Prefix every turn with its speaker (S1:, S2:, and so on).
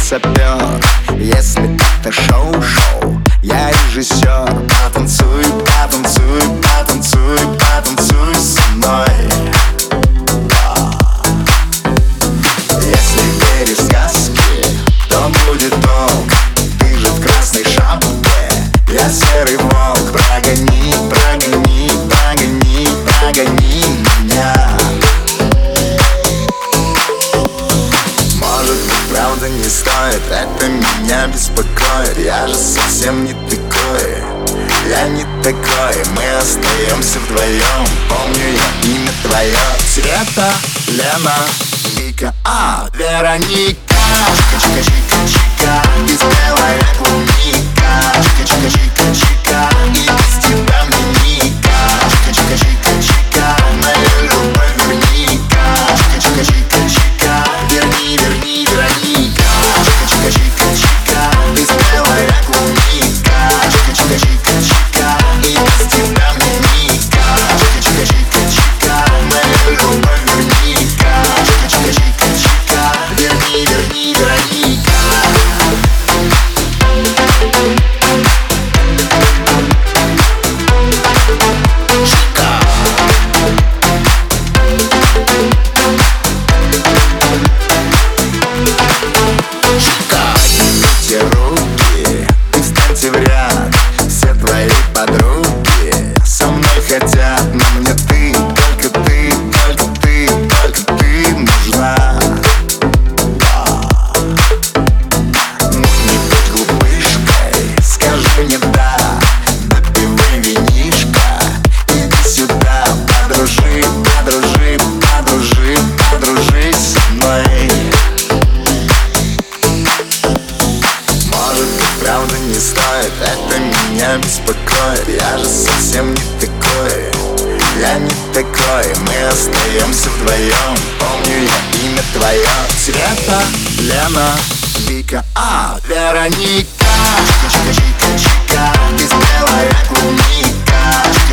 S1: сапер. Если это шоу, я режиссер. Потанцуй, потанцуй, потанцуй, потанцуй со мной. Если веришь в сказки, то будет толк. Ты же в красной шапке, я серый волк. Прогони, прогони, прогони, прогони меня. Может быть, правда не стоит, это меня беспокоит. Я же совсем не такой, я не такой. Мы остаемся вдвоем, помню я имя твое. Света, Лена, Вика, Вероника. Чика-чика-чика-чика, ты белая клубника. Чика-чика-чика-чика, и без тебя мне ника. Чика-чика-чика-чика, мою любовь верни-ка. Чика-чика-чика-чика, верни, верни, Вероника. Чика-чика-чика-чика, ты белая клубника. Чика-чика-чика-чика, и без тебя мне ника. Чика-чика-чика-чика, мою любовь верни-ка. Чика-чика-чика-чика, верни, верни, Вероника. Поднимите руки и встаньте в ряд. Все твои подруги со мной хотят, но мне ты, только ты, только ты, только ты нужна. Ну не будь глупышкой, скажи мне да. Допивай винишко, иди сюда. Подружи, подружи, подружи, подружись со мной. Может быть, правда не стоит, это меня беспокоит. Я же совсем не такой, я не такой. Мы остаемся вдвоем, помню я имя твое. Света, Лена, Вика, Вероника. Чика-чика-чика-чика, ты белая клубника.